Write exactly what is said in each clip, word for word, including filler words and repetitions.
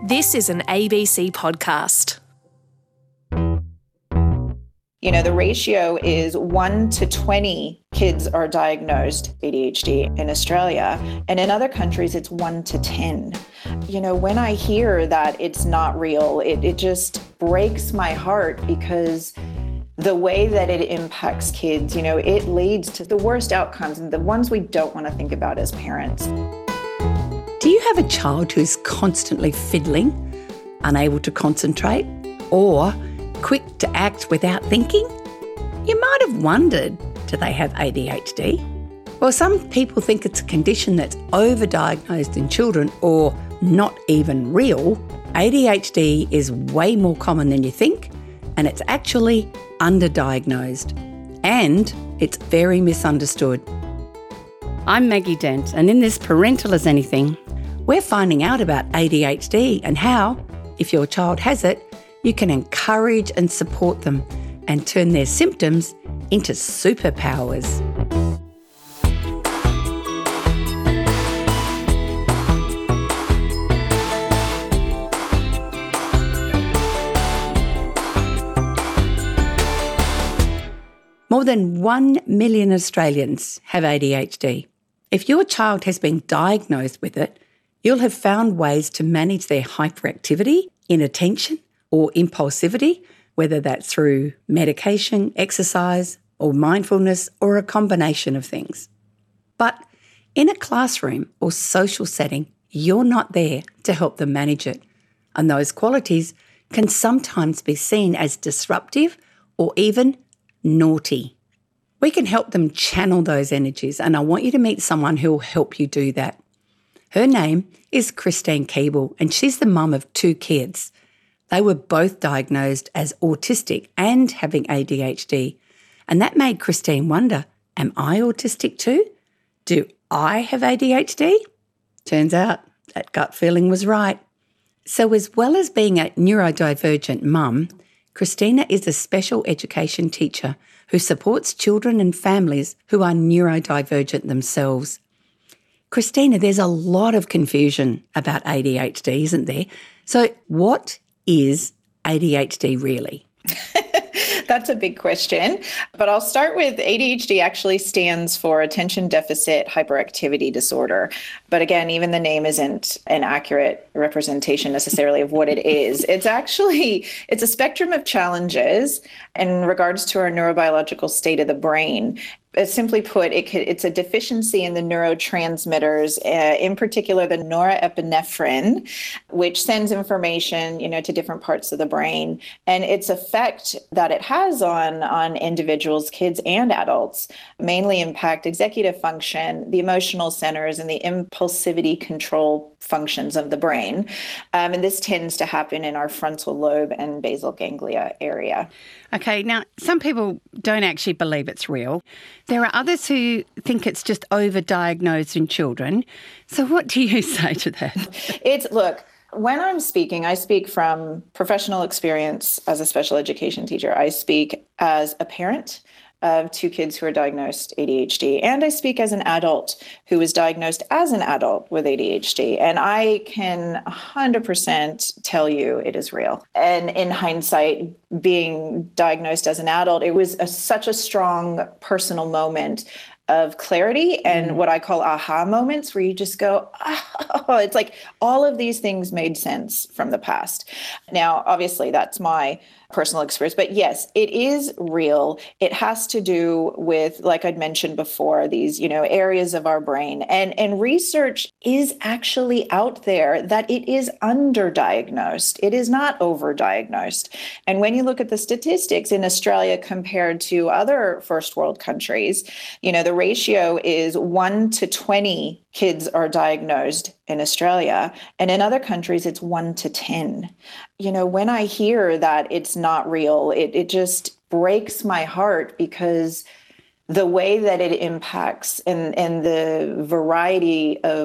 This is an A B C podcast. You know, the ratio is one to twenty kids are diagnosed A D H D in Australia, and in other countries it's one to ten. You know, when I hear that it's not real, it, it just breaks my heart, because the way that it impacts kids, you know, it leads to the worst outcomes and the ones we don't want to think about as parents. Do you have a child who's constantly fiddling, unable to concentrate, or quick to act without thinking? You might have wondered, do they have A D H D? Well, some people think it's a condition that's overdiagnosed in children or not even real. A D H D is way more common than you think, and it's actually underdiagnosed, and it's very misunderstood. I'm Maggie Dent, and in this Parental as Anything, we're finding out about A D H D and how, if your child has it, you can encourage and support them and turn their symptoms into superpowers. More than one million Australians have A D H D. If your child has been diagnosed with it, you'll have found ways to manage their hyperactivity, inattention, or impulsivity, whether that's through medication, exercise, or mindfulness, or a combination of things. But in a classroom or social setting, you're not there to help them manage it, and those qualities can sometimes be seen as disruptive or even naughty. We can help them channel those energies, and I want you to meet someone who will help you do that. Her name is Christine Keeble, and she's the mum of two kids. They were both diagnosed as autistic and having A D H D, and that made Christine wonder, am I autistic too? Do I have A D H D? Turns out that gut feeling was right. So as well as being a neurodivergent mum, Christina is a special education teacher who supports children and families who are neurodivergent themselves. Christina, there's a lot of confusion about A D H D, isn't there? So what is A D H D really? That's a big question, but I'll start with A D H D actually stands for Attention Deficit Hyperactivity Disorder. But again, even the name isn't an accurate representation necessarily of what it is. It's actually, it's a spectrum of challenges in regards to our neurobiological state of the brain. Uh, simply put, it could, it's a deficiency in the neurotransmitters, uh, in particular the norepinephrine, which sends information, you know, to different parts of the brain. And its effect that it has on, on individuals, kids and adults, mainly impact executive function, the emotional centers, and the impulsivity control functions of the brain. Um, and this tends to happen in our frontal lobe and basal ganglia area. Okay, now some people don't actually believe it's real. There are others who think it's just overdiagnosed in children. So what do you say to that? It's, look, when I'm speaking, I speak from professional experience as a special education teacher. I speak as a parent of two kids who are diagnosed A D H D, and I speak as an adult who was diagnosed as an adult with A D H D, and I can one hundred percent tell you it is real. And in hindsight, being diagnosed as an adult, it was a, such a strong personal moment of clarity and what I call aha moments, where you just go, oh, it's like all of these things made sense from the past. Now, obviously, that's my personal experience, but yes, it is real. It has to do with, like I'd mentioned before, these, you know, areas of our brain, and and research is actually out there that it is underdiagnosed. It is not overdiagnosed. And when you look at the statistics in Australia compared to other first world countries, you know, the ratio is one to twenty kids are diagnosed in Australia, and in other countries it's one to ten. You know, when I hear that it's not real, it, it just breaks my heart, because the way that it impacts and, and the variety of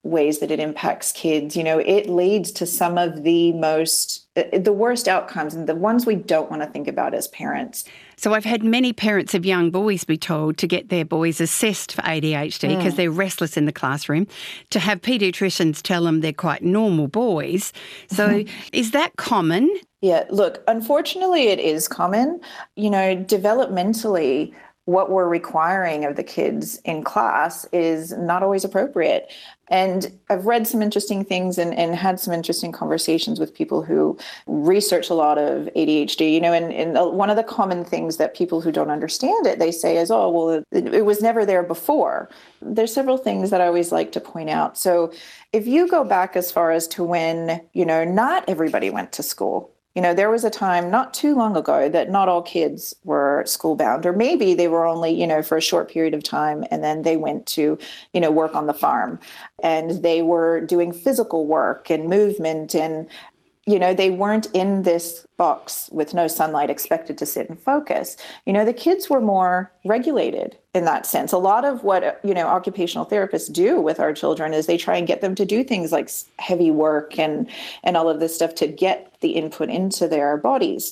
ways that it impacts kids, you know, it leads to some of the most, the worst outcomes and the ones we don't want to think about as parents. So I've had many parents of young boys be told to get their boys assessed for A D H D because mm. they're restless in the classroom, to have paediatricians tell them they're quite normal boys. So mm-hmm. is that common? Yeah, look, unfortunately it is common. You know, developmentally, what we're requiring of the kids in class is not always appropriate. And I've read some interesting things and, and had some interesting conversations with people who research a lot of A D H D, you know, and, and one of the common things that people who don't understand it, they say is, oh, well, it, it was never there before. There's several things that I always like to point out. So if you go back as far as to when, you know, not everybody went to school. You know, there was a time not too long ago that not all kids were schoolbound, or maybe they were only, you know, for a short period of time, and then they went to, you know, work on the farm, and they were doing physical work and movement, and, you know, they weren't in this box with no sunlight expected to sit and focus. You know, the kids were more regulated in that sense. A lot of what, you know, occupational therapists do with our children is they try and get them to do things like heavy work and, and all of this stuff to get the input into their bodies.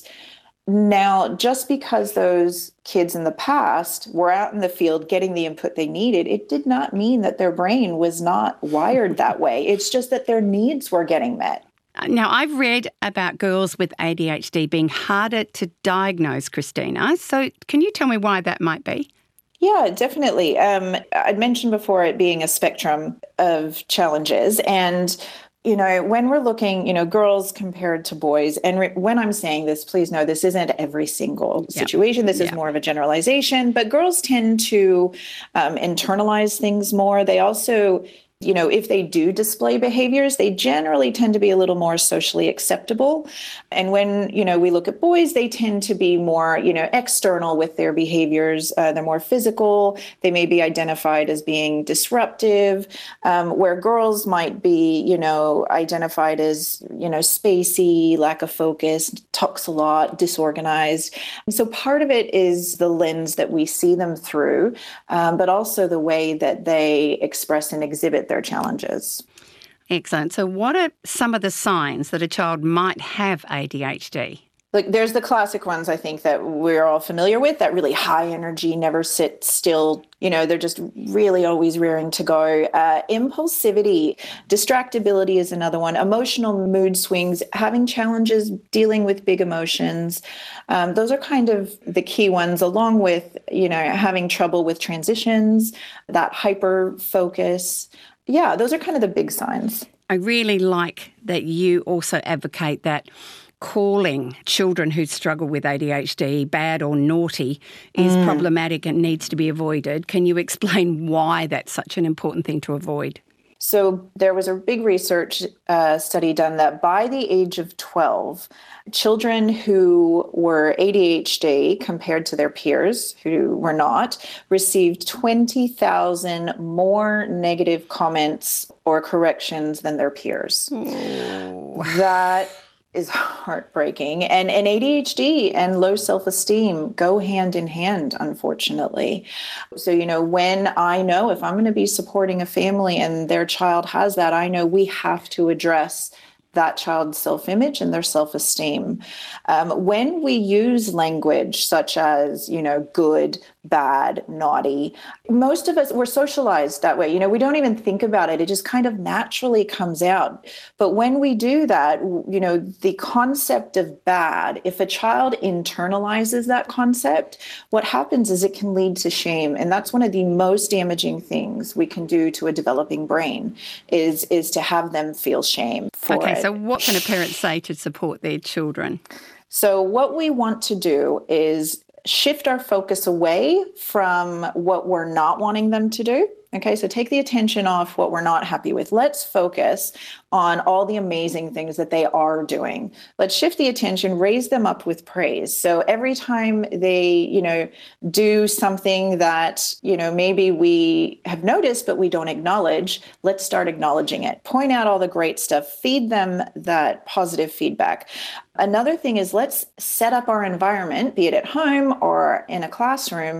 Now, just because those kids in the past were out in the field getting the input they needed, it did not mean that their brain was not wired that way. It's just that their needs were getting met. Now, I've read about girls with A D H D being harder to diagnose, Christina. So can you tell me why that might be? Yeah, definitely. Um, I'd mentioned before it being a spectrum of challenges. And, you know, when we're looking, you know, girls compared to boys, and re- when I'm saying this, please know this isn't every single situation. Yep. This is yep. more of a generalization. But girls tend to um, internalize things more. They also, you know, if they do display behaviors, they generally tend to be a little more socially acceptable. And when, you know, we look at boys, they tend to be more, you know, external with their behaviors. Uh, they're more physical. They may be identified as being disruptive, um, where girls might be, you know, identified as, you know, spacey, lack of focus, talks a lot, disorganized. And so part of it is the lens that we see them through, um, but also the way that they express and exhibit their challenges. Excellent. So what are some of the signs that a child might have A D H D? Like, there's the classic ones, I think, that we're all familiar with, that really high energy, never sit still. You know, they're just really always rearing to go. Uh, impulsivity, distractibility is another one. Emotional mood swings, having challenges dealing with big emotions. Um, those are kind of the key ones, along with, you know, having trouble with transitions, that hyper focus. Yeah, those are kind of the big signs. I really like that you also advocate that calling children who struggle with A D H D bad or naughty is mm. problematic and needs to be avoided. Can you explain why that's such an important thing to avoid? So there was a big research uh, study done that by the age of twelve, children who were A D H D compared to their peers who were not received twenty thousand more negative comments or corrections than their peers. Ooh. That is heartbreaking. And, and A D H D and low self-esteem go hand in hand, unfortunately. So, you know, when I know if I'm going to be supporting a family and their child has that, I know we have to address that child's self-image and their self-esteem. Um, when we use language such as, you know, good, bad, naughty, most of us, we're socialized that way. You know, we don't even think about it. It just kind of naturally comes out. But when we do that, you know, the concept of bad, if a child internalizes that concept, what happens is it can lead to shame. And that's one of the most damaging things we can do to a developing brain is, is to have them feel shame for okay, it. So what can a parent say to support their children? So what we want to do is shift our focus away from what we're not wanting them to do. Okay, so take the attention off what we're not happy with. Let's focus on all the amazing things that they are doing. Let's shift the attention, raise them up with praise. So every time they, you know, do something that, you know, maybe we have noticed, but we don't acknowledge, let's start acknowledging it. Point out all the great stuff. Feed them that positive feedback. Another thing is let's set up our environment, be it at home or in a classroom,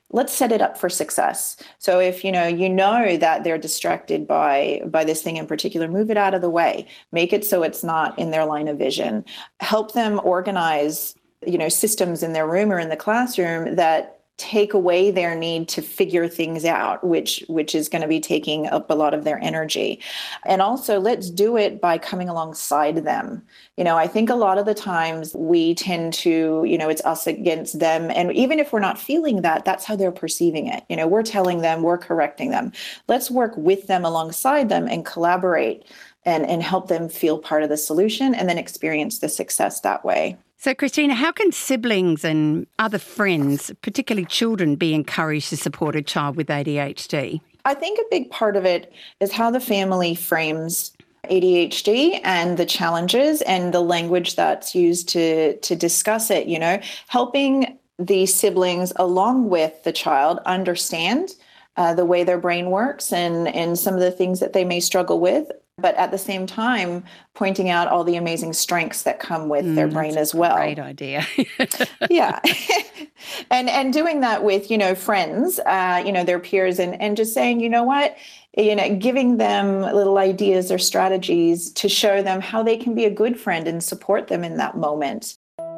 let's set it up for success. So if, you know, you know that they're distracted by, by this thing in particular, move it out of the way, make it so it's not in their line of vision, help them organize, you know, systems in their room or in the classroom that take away their need to figure things out, which which is going to be taking up a lot of their energy. And also, let's do it by coming alongside them. You know, I think a lot of the times we tend to, you know, it's us against them. And even if we're not feeling that, that's how they're perceiving it. You know, we're telling them, we're correcting them. Let's work with them, alongside them, and collaborate and, and help them feel part of the solution and then experience the success that way. So, Christina, how can siblings and other friends, particularly children, be encouraged to support a child with A D H D? I think a big part of it is how the family frames A D H D and the challenges and the language that's used to, to discuss it, you know, helping the siblings along with the child understand uh, the way their brain works and, and some of the things that they may struggle with, but at the same time, pointing out all the amazing strengths that come with mm, their brain as well. Great idea. Yeah. and and doing that with, you know, friends, uh, you know, their peers, and, and just saying, you know what, you know, giving them little ideas or strategies to show them how they can be a good friend and support them in that moment.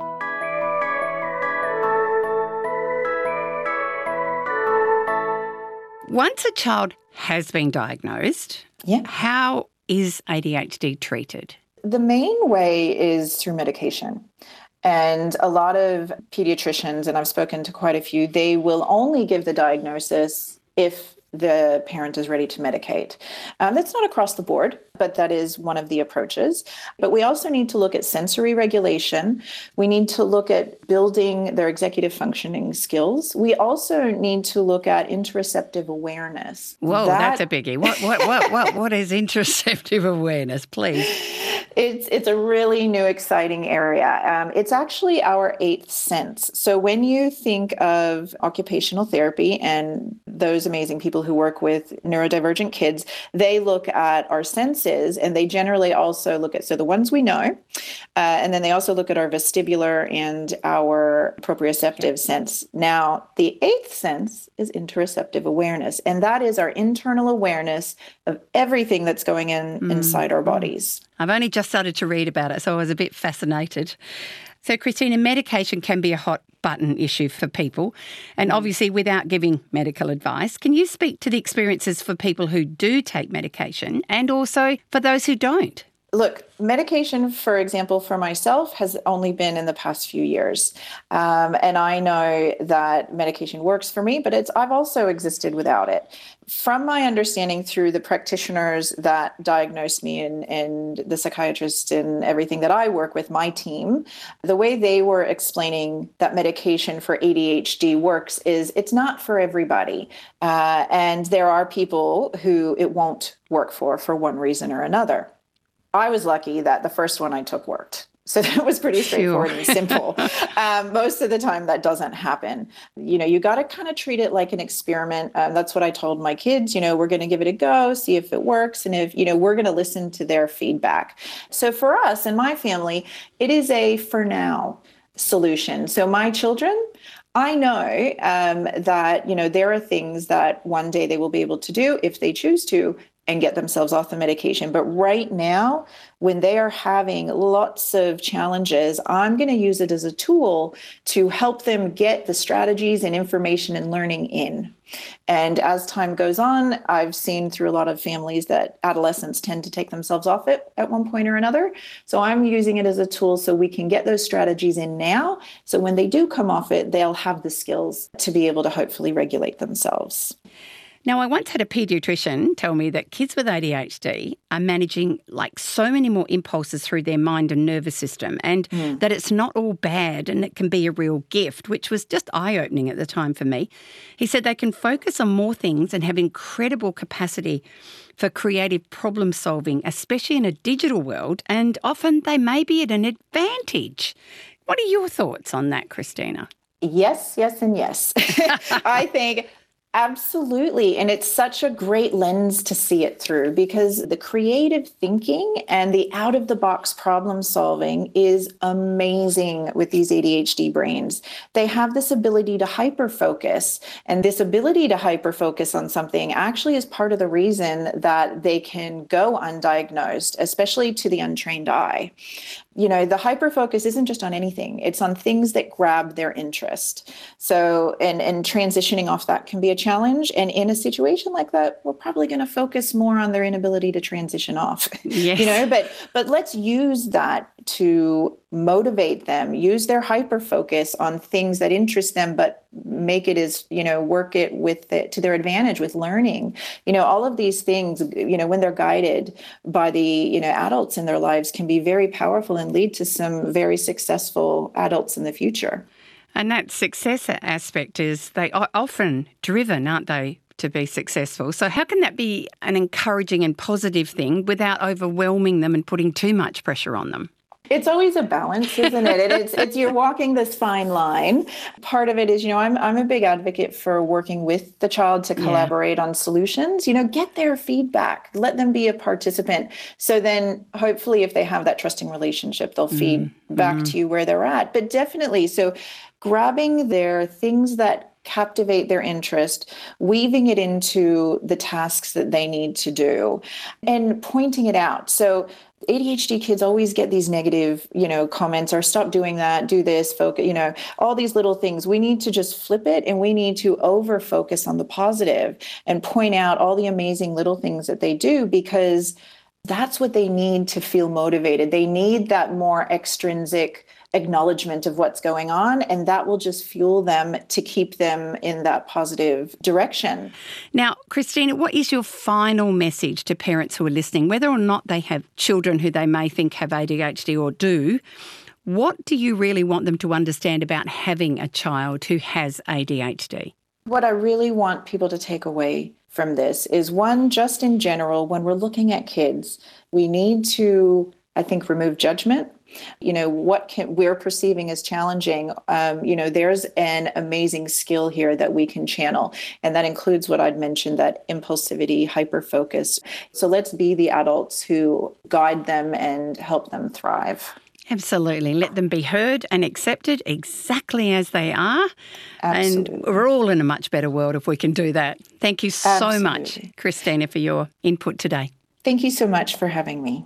Once a child has been diagnosed, yeah. how is A D H D treated? The main way is through medication. And a lot of pediatricians, and I've spoken to quite a few, they will only give the diagnosis if the parent is ready to medicate. Um, that's not across the board, but that is one of the approaches. But we also need to look at sensory regulation. We need to look at building their executive functioning skills. We also need to look at interoceptive awareness. Whoa, that, that's a biggie. What what what what what is interoceptive awareness, please? It's it's a really new, exciting area. Um, it's actually our eighth sense. So when you think of occupational therapy and those amazing people who work with neurodivergent kids, they look at our senses, and they generally also look at, so the ones we know, uh, and then they also look at our vestibular and our proprioceptive sense. Now, the eighth sense is interoceptive awareness, and that is our internal awareness of everything that's going in mm. inside our bodies. I've only just started to read about it, so I was a bit fascinated. So, Christina, medication can be a hot button issue for people, and obviously without giving medical advice, can you speak to the experiences for people who do take medication and also for those who don't? Look, medication, for example, for myself has only been in the past few years. Um, and I know that medication works for me, but it's I've also existed without it. From my understanding through the practitioners that diagnosed me and, and the psychiatrists and everything that I work with, my team, the way they were explaining that medication for A D H D works is it's not for everybody. Uh, and there are people who it won't work for, for one reason or another. I was lucky that the first one I took worked. So that was pretty straightforward and simple. Um, most of the time that doesn't happen. You know, you got to kind of treat it like an experiment. Um, that's what I told my kids, you know, we're going to give it a go, see if it works. And if, you know, we're going to listen to their feedback. So for us and my family, it is a for now solution. So my children, I know um, that, you know, there are things that one day they will be able to do if they choose to and get themselves off the medication. But right now, when they are having lots of challenges, I'm going to use it as a tool to help them get the strategies and information and learning in. And as time goes on, I've seen through a lot of families that adolescents tend to take themselves off it at one point or another. So I'm using it as a tool so we can get those strategies in now. So when they do come off it, they'll have the skills to be able to hopefully regulate themselves. Now, I once had a paediatrician tell me that kids with A D H D are managing like so many more impulses through their mind and nervous system, and mm. that it's not all bad and it can be a real gift, which was just eye-opening at the time for me. He said they can focus on more things and have incredible capacity for creative problem solving, especially in a digital world, and often they may be at an advantage. What are your thoughts on that, Christina? Yes, yes, and yes. I think Absolutely. And it's such a great lens to see it through, because the creative thinking and the out-of-the-box problem solving is amazing with these A D H D brains. They have this ability to hyper-focus, and this ability to hyper-focus on something actually is part of the reason that they can go undiagnosed, especially to the untrained eye. You know, the hyperfocus isn't just on anything. It's on things that grab their interest. So, and, and transitioning off that can be a challenge. And in a situation like that, we're probably going to focus more on their inability to transition off, yes. you know, but, but let's use that to motivate them, use their hyperfocus on things that interest them, but make it as, you know, work it with it to their advantage with learning. You know, all of these things, you know, when they're guided by the, you know, adults in their lives can be very powerful and lead to some very successful adults in the future. And that success aspect is they are often driven, aren't they, to be successful? So how can that be an encouraging and positive thing without overwhelming them and putting too much pressure on them? It's always a balance, isn't it? And it's it's you're walking this fine line. Part of it is, you know, I'm I'm a big advocate for working with the child to collaborate yeah. on solutions. You know, get their feedback, let them be a participant. So then hopefully if they have that trusting relationship, they'll feed mm. back mm. to you where they're at. But definitely, so grabbing their things that captivate their interest, weaving it into the tasks that they need to do, and pointing it out. So A D H D kids always get these negative, you know, comments or stop doing that, do this, focus, you know, all these little things. We need to just flip it, and we need to over focus on the positive and point out all the amazing little things that they do, because that's what they need to feel motivated. They need that more extrinsic acknowledgement of what's going on, and that will just fuel them to keep them in that positive direction. Now, Christina, what is your final message to parents who are listening, whether or not they have children who they may think have A D H D or do? What do you really want them to understand about having a child who has A D H D? What I really want people to take away from this is, one, just in general, when we're looking at kids, we need to, I think, remove judgment. You know, what can we're perceiving as challenging, um, you know, there's an amazing skill here that we can channel. And that includes what I'd mentioned, that impulsivity, hyper-focus. So let's be the adults who guide them and help them thrive. Absolutely. Let them be heard and accepted exactly as they are. Absolutely. And we're all in a much better world if we can do that. Thank you so Absolutely. much, Christina, for your input today. Thank you so much for having me.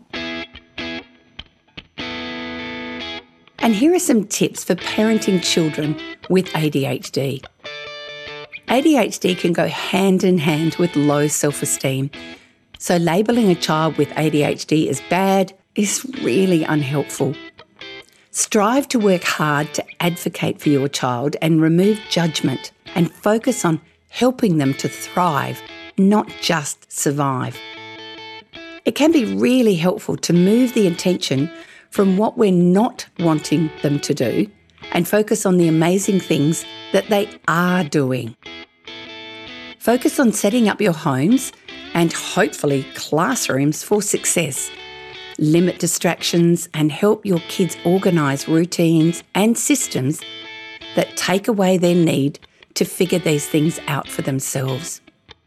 And here are some tips for parenting children with A D H D. A D H D can go hand in hand with low self-esteem. So labelling a child with A D H D as bad is really unhelpful. Strive to work hard to advocate for your child and remove judgment, and focus on helping them to thrive, not just survive. It can be really helpful to move the attention from what we're not wanting them to do and focus on the amazing things that they are doing. Focus on setting up your homes and hopefully classrooms for success. Limit distractions and help your kids organise routines and systems that take away their need to figure these things out for themselves.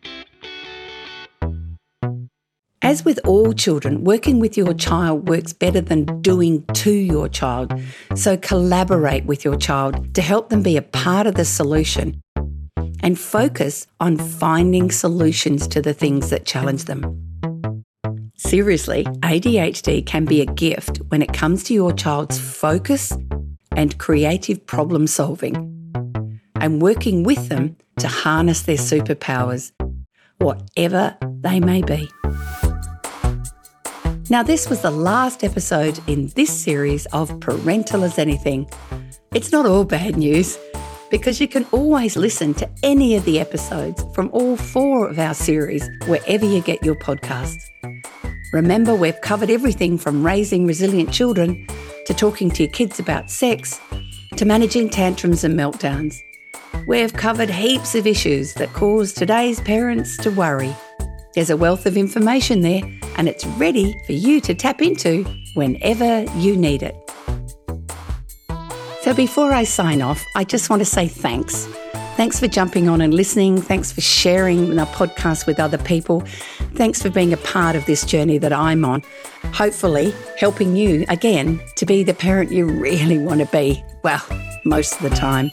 As with all children, working with your child works better than doing to your child. So collaborate with your child to help them be a part of the solution, and focus on finding solutions to the things that challenge them. Seriously, A D H D can be a gift when it comes to your child's focus and creative problem solving, and working with them to harness their superpowers, whatever they may be. Now, this was the last episode in this series of Parental as Anything. It's not all bad news, because you can always listen to any of the episodes from all four of our series wherever you get your podcasts. Remember, we've covered everything from raising resilient children to talking to your kids about sex to managing tantrums and meltdowns. We've covered heaps of issues that cause today's parents to worry. There's a wealth of information there, and it's ready for you to tap into whenever you need it. So before I sign off, I just want to say thanks. Thanks for jumping on and listening. Thanks for sharing our podcast with other people. Thanks for being a part of this journey that I'm on. Hopefully helping you, again, to be the parent you really want to be. Well, most of the time.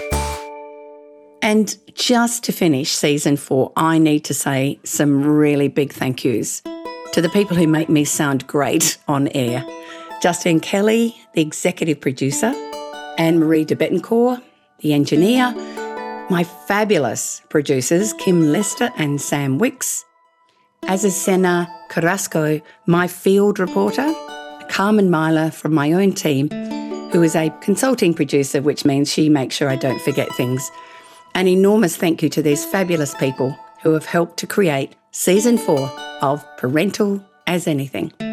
And just to finish season four, I need to say some really big thank yous to the people who make me sound great on air. Justine Kelly, the executive producer, Anne-Marie de Bettencourt, the engineer, my fabulous producers, Kim Lester and Sam Wicks, Azucena Carrasco, my field reporter, Carmen Myler from my own team, who is a consulting producer, which means she makes sure I don't forget things. An enormous thank you to these fabulous people who have helped to create season four of Parental as Anything.